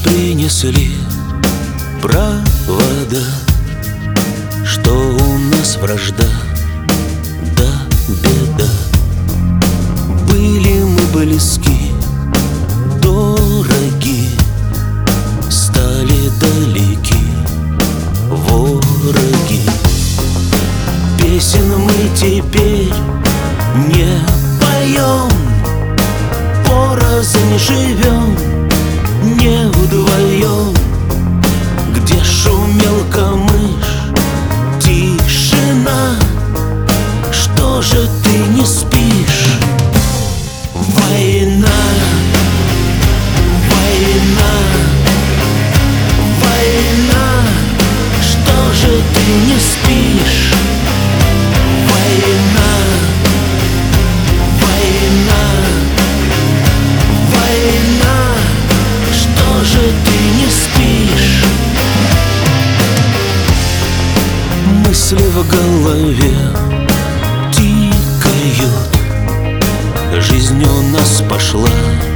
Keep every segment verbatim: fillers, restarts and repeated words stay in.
принесли провода, что у нас вражда, да беда. Были мы близки, дороги, стали далеки вороги. Песен мы теперь не поем, порознь живем, не вдвоем. Где шумел камыш, тишина, что же ты не спишь? Война, война, война, что же ты не спишь? Война, война, война, что же ты не спишь? Мысли в голове тикают, жизнь у нас пошла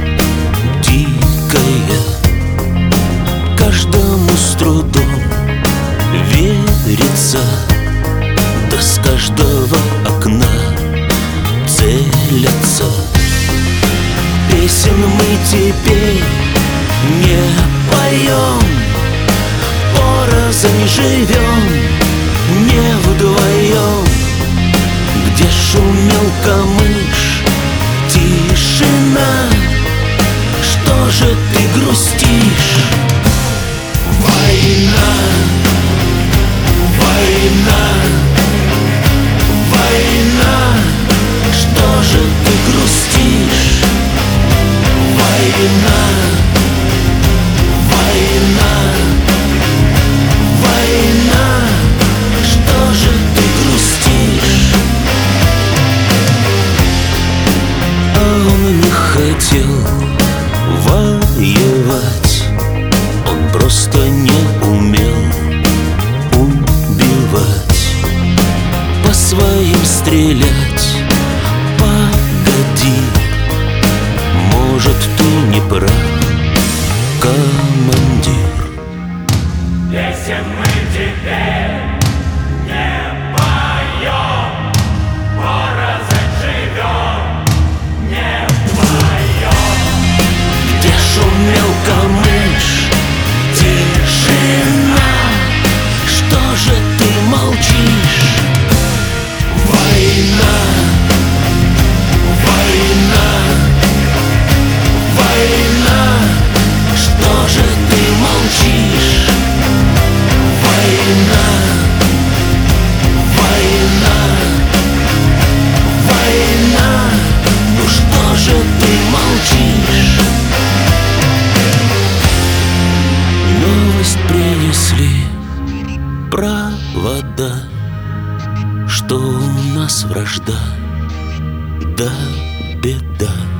дикая. Каждому с трудом верится, да с каждого окна целятся. Песен мы теперь не поем, порознь живем, не вдвоем. Где шумел камыш, тишина, что же ты грустишь? Война, война, война, что же ты грустишь? Война, война, война, что же ты грустишь? А он не хотел воевать, он просто не умел убивать. По своим стрелять, погоди, может, ты не прав, командир. Песен мы теперь не поем, порознь живем, не вдвоем. Где шумел камыш, тишина, что же ты молчишь? Война, война, война, что же ты молчишь? Война, война, война, ну что же ты молчишь? Новость принесли провода, что у нас вражда, да беда.